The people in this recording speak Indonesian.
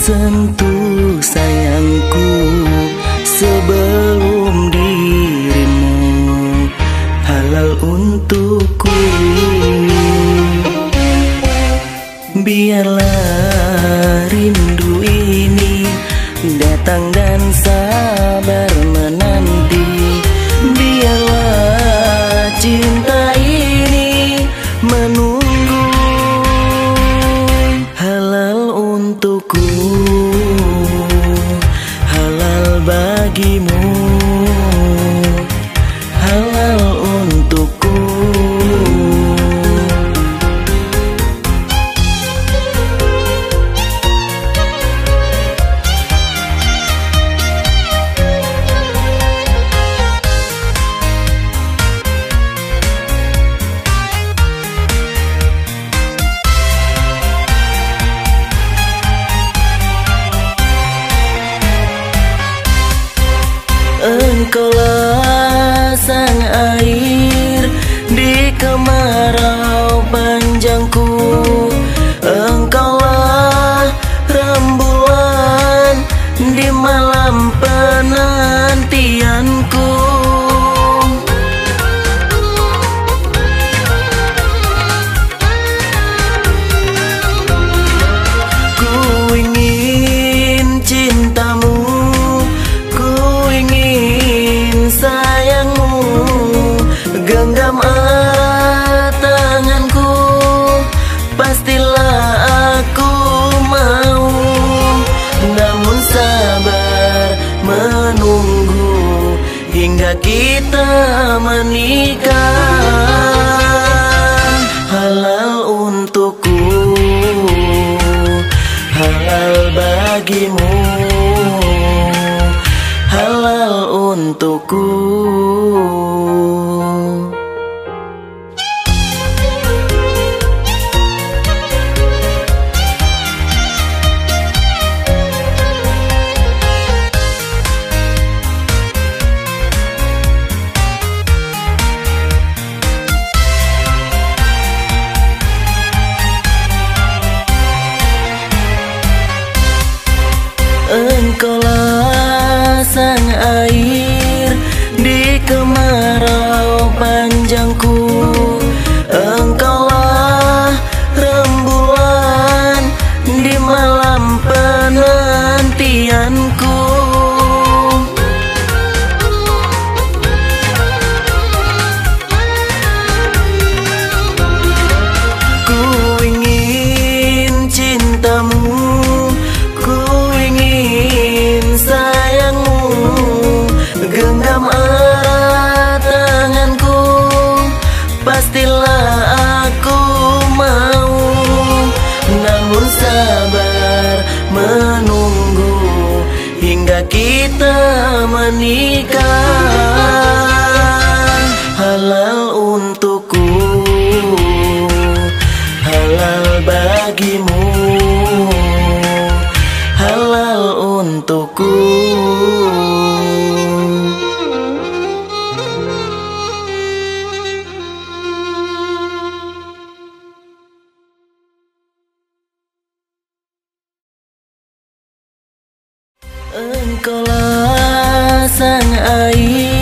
sentuh sayangku sebelum dirimu halal untukku. Biarlah rindu ini datang dan sabar menanti. Biarlah cinta ini menunggu halal untukku, halal bagimu, halal untukku. Engkaulah sang air di kemarau panjangku. Engkaulah rembulan di malam penantianku. Ku ingin cintamu, sayangmu, genggam erat tanganku, pastilah aku mau. Namun sabar menunggu hingga kita menikah. Halal untukku, halal bagimu, halal untukku. Engkaulah sang air di kemarau panjangku. Engkaulah rembulan di malam penantianku. Ku ingin cintamu, sayangmu, genggam erat tanganku, pastilah aku mau. Namun sabar menunggu hingga kita menikah. Halal untukku, halal bagimu, halal untukku. Engkaulah sang air